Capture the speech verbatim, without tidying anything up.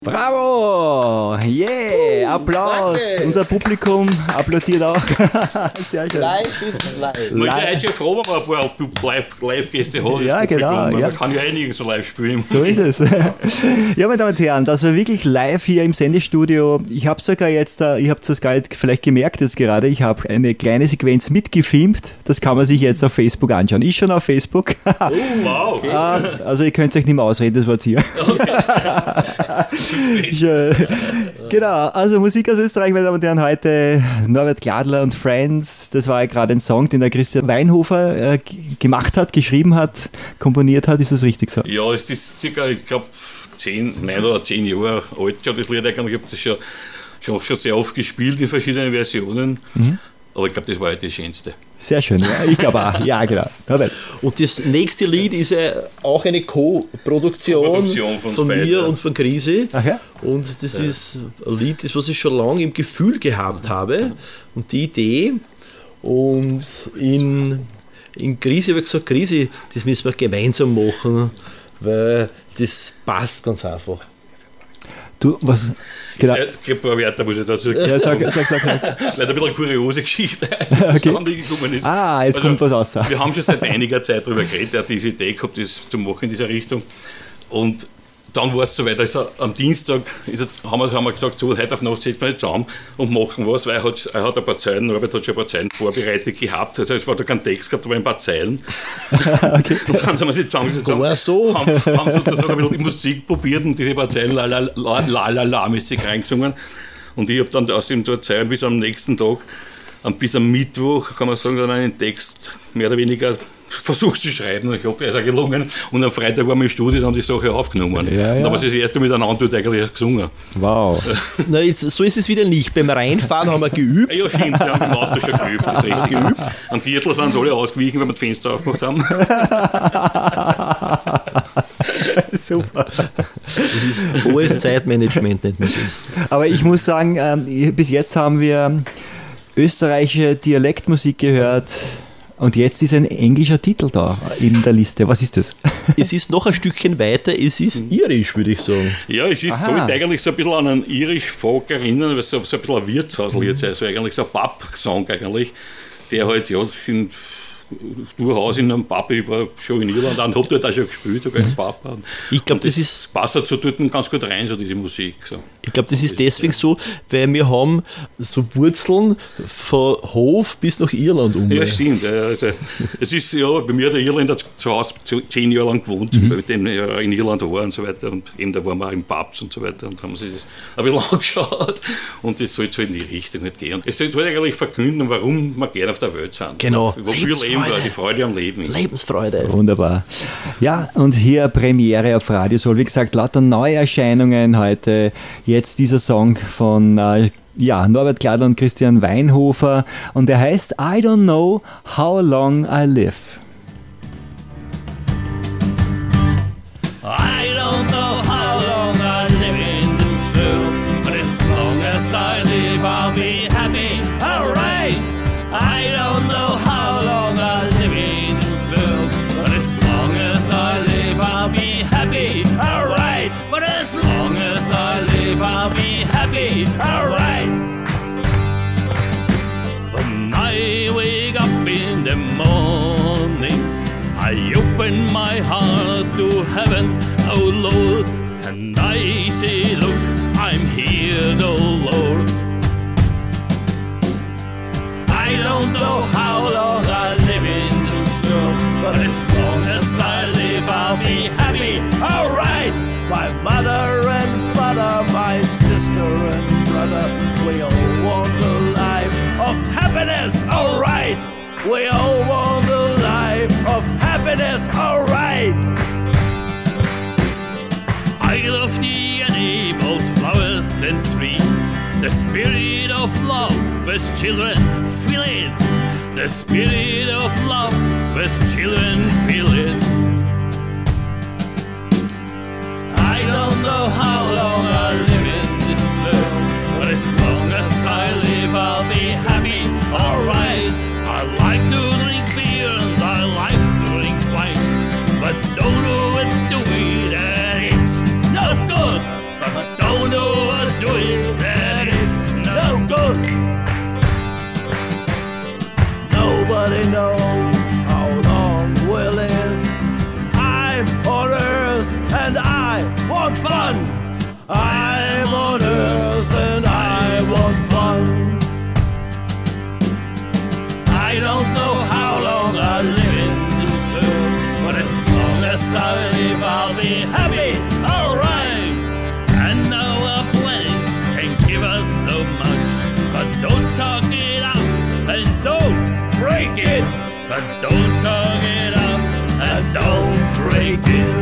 Bravo! Yeah! Applaus! Danke. Unser Publikum applaudiert auch. Sehr schön. Live ist live. Man ist ja heute schon froh, wenn man ein paar Live- Live-Gäste hat. Ja, genau, Man ja. kann ja einiges so live spielen. So ist es. Ja, meine Damen und Herren, das war wirklich live hier im Sendestudio. Ich habe sogar jetzt, äh, ihr habt das gerade vielleicht gemerkt jetzt gerade, ich habe eine kleine Sequenz mitgefilmt. Das kann man sich jetzt auf Facebook anschauen. Ich schon auf Facebook. Oh, wow. Okay. Ah, also ihr könnt euch nicht mehr ausreden, das war's hier. Ich, äh, genau, also Musik aus Österreich, meine Damen und Herren, heute Norbert Gladler und Friends. Das war ja gerade ein Song, den der Christian Weinhofer äh, g- gemacht hat, geschrieben hat, komponiert hat. Ist das richtig so? Ja, es ist circa, ich glaube, zehn, neun oder zehn Jahre alt schon, das Lied eigentlich. Ich habe das schon, schon, schon sehr oft gespielt in verschiedenen Versionen. Mhm. Aber ich glaube, das war halt das Schönste. Sehr schön, ja. Ich glaube auch. Ja, genau. Norbert. Und das nächste Lied ist ja auch eine Co-Produktion, Co-Produktion von von beiden, mir ja. und von Krise. Ach ja? Und das ist ein Lied, das was ich schon lange im Gefühl gehabt habe. Und die Idee. Und in, in Krise habe ich gesagt, Krise, das müssen wir gemeinsam machen, weil das passt ganz einfach. Du, was? Genau. Ja, ein paar Wörter muss ich dazu sagen. Ja, sag, sag, sag, sag. Weil ein bisschen eine kuriose Geschichte Okay. zustande gekommen ist. Ah, jetzt Also, kommt was raus. Wir haben schon seit einiger Zeit darüber geredet, er hat diese Idee gehabt, das zu machen in dieser Richtung. Und dann war es soweit, also am Dienstag ist er, haben, wir, haben wir gesagt, so, heute auf Nacht setzen wir nicht zusammen und machen was, weil er hat, er hat ein paar Zeilen, Norbert hat schon ein paar Zeilen vorbereitet gehabt, also es war da kein Text gehabt, aber ein paar Zeilen. Okay. Und dann sind wir sich zusammengesetzt, War haben, so. haben, haben sozusagen ein bisschen die Musik probiert und diese paar Zeilen la la la la la la mäßig reingesungen. Und ich habe dann aus dem dort Zeilen bis am nächsten Tag, bis am Mittwoch, kann man sagen, dann einen Text mehr oder weniger versucht zu schreiben. Ich hoffe, er ist auch gelungen. Und am Freitag waren wir im Studio und haben die Sache aufgenommen. Ja, ja. Und da haben wir das erste miteinander dort eigentlich gesungen. Wow. Na, jetzt, so ist es wieder nicht. Beim Reinfahren haben wir geübt. Ja, stimmt, wir haben im Auto schon geübt, das ist richtig geübt. Am Viertel sind sie alle ausgewichen, weil wir das Fenster aufgemacht haben. Super. Das ist hohes Zeitmanagement, nennt man das. Aber ich muss sagen, ähm, bis jetzt haben wir österreichische Dialektmusik gehört und jetzt ist ein englischer Titel da in der Liste. Was ist das? Es ist noch ein Stückchen weiter, es ist irisch, würde ich sagen. Ja, es ist Aha. sollte eigentlich so ein bisschen an einen irisch-Folk erinnern, weil es so, so ein bisschen ein Wirtshauslied sei, also eigentlich so ein Pub-Song eigentlich, der halt, ja, in, durchaus in einem Pub, ich war schon in Irland, und habe dort auch schon gespielt, sogar im Pub. Und Ich glaube, das das ist, passt halt so dort ganz gut rein, so diese Musik. So. ich glaub, das ist deswegen so, weil wir haben so Wurzeln von Hof bis nach Irland um. Ja, stimmt. ja, Also, es ist ja, bei mir der Irländer zu Hause zu- zehn Jahre lang gewohnt, Mhm. mit dem ja in Irland war und so weiter. Und eben da waren wir auch in Pubs und so weiter und haben sich das ein bisschen angeschaut. Und das sollte so in die Richtung halt gehen. Und es sollte eigentlich verkünden, warum wir gerne auf der Welt sind. Genau. Wofür leben wir, die Freude am Leben. Lebensfreude. Wunderbar. Ja, und hier Premiere auf Radio Soul. Wie gesagt, lauter Neuerscheinungen heute. Jetzt dieser Song von äh, ja, Norbert Gladler und Christian Weinhofer. Und der heißt I Don't Know How Long I Live. I don't know how long I live in this world, but as long as I live, I'll be happy. Alright! I don't know how long I live in this world, but as long as I live, I'll be happy. Alright! But as long as I live, I'll be happy. Alright! When I wake up in the morning, I open my heart to heaven, oh Lord, and I say, look, I'm here, oh Lord. I don't know how long I live in this world, but as long as I live, I'll be happy. Alright, my mother and father, my sister and brother, we all want a life of happiness. Alright, we all want a life of happiness. Alright. I love the animals, flowers and trees. The spirit of love as children feel it. The spirit of love as children feel it. I don't know how long I live in this world, but as long as I live, I'll be happy. Alright, I like to drink beer and I like to drink wine, but don't do it to me that it's not good. But don't and don't tongue it out, and don't break it